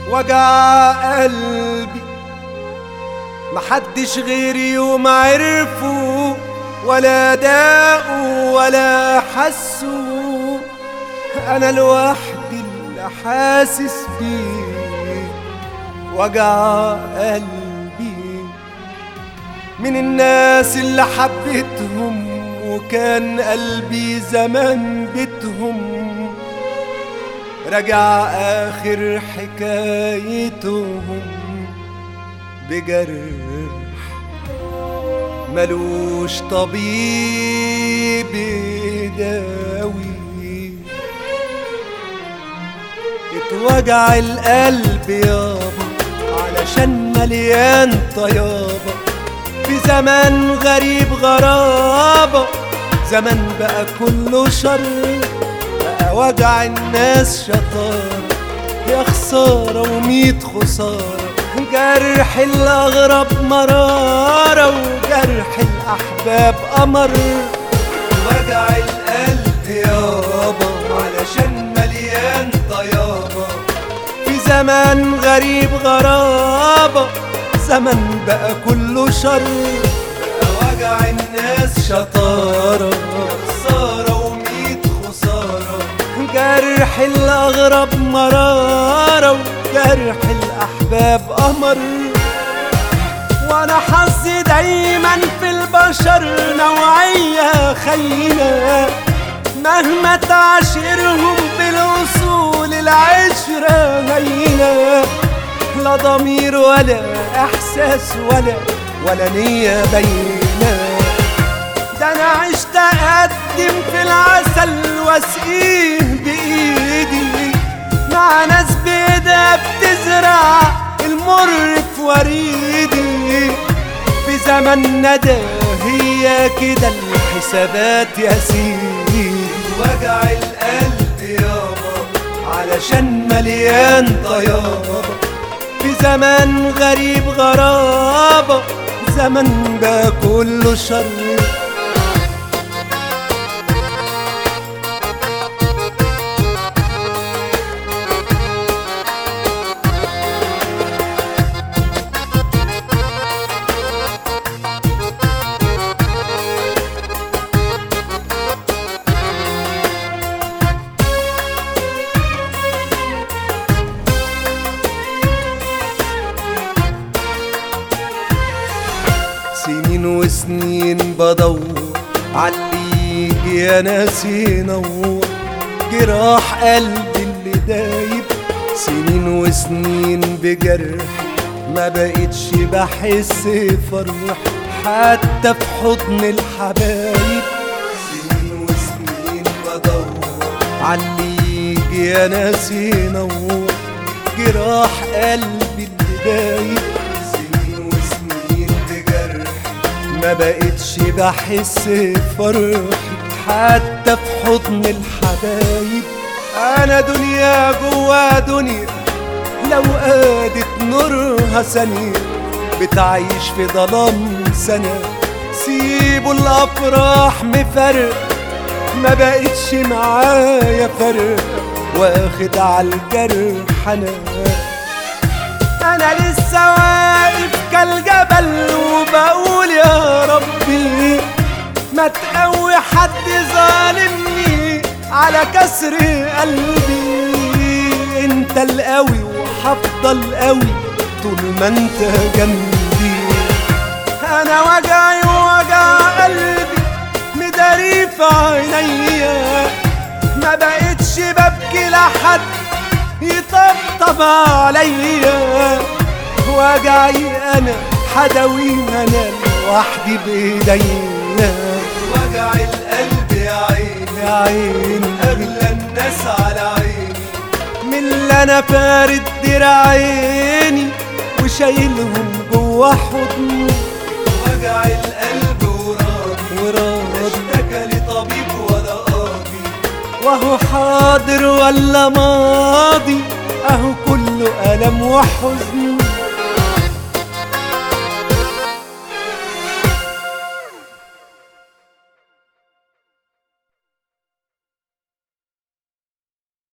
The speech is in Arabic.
وجع قلبي محدش غيري يوم عرفه ولا داقوا ولا حسوا. انا لوحدي اللي حاسس بيه وجع قلبي من الناس اللي حبيتهم وكان قلبي زمان بيتهم. رجع آخر حكايتهم بجرح ملوش طبيب يداوي. اتوجع القلب يابا علشان مليان طيابة في زمان غريب غرابة. زمان بقى كله شر بقى وجع الناس شطارة. يا خسارة وميت خسارة جرح الأغرب مرارة وجرح الأحباب أمر. وجع القلب يابا علشان مليان طيابة في زمان غريب غرابة. زمن بقى كله شر بقى وجع الناس شطارة. خسارة وميت خسارة جرح الأغرب مرارة وجرح الأحباب أمر. وأنا حظي دايما في البشر نوعية خينة مهما تعاشرهم بالوصول العشرة هينة. لا ضمير ولا إحساس ولا نية باينة. ده أنا عشت أقدم في العسل وأسقيه بإيدي مع ناس بإيدها بتزرع المر في وريدي. في زماننا ده هي كده الحسابات يا سيدي. وجع القلب يابا علشان مليان طيابة في زمان غريب غرابة. زمن بقى كله شر سنين وسنين بدور عاللي يجي يا ناس ينور جراح قلبي اللي دايب. سنين وسنين بجرح ما بقتش بحس فرح حتى في حضن الحبايب. سنين وسنين بدور عاللي يجي يا ناس ينور جراح قلبي اللي دايب. ما بقتش بحس فرح حتى في حضن الحبايب. انا دنيا جوا دنيا لو قادت نورها ثانية بتعيش في ظلام سنة. سيبوا الافراح مفرق ما بقتش معايا فرق واخد عالجرح انا لسه واقف كالجبل وبقول يا ربي ما تقوي حد ظالمني على كسر قلبي. انت القوي وهفضل قوي طول ما انت جنبي. انا وجعي ووجع قلبي مداري في عينيا ما بقتش ببكي لحد يطبطب عليا. وجعي انا حداوي انا لوحدي بايديا. وجع القلب يا عيني يا عيني اغلى الناس على عيني من اللي انا فارد دراعيني وشايلهم جوا حضني. وجع القلب وراضي اشتكى لطبيب ولا قاضي وهو حاضر ولا ماضي اهو كله ألم وحزن.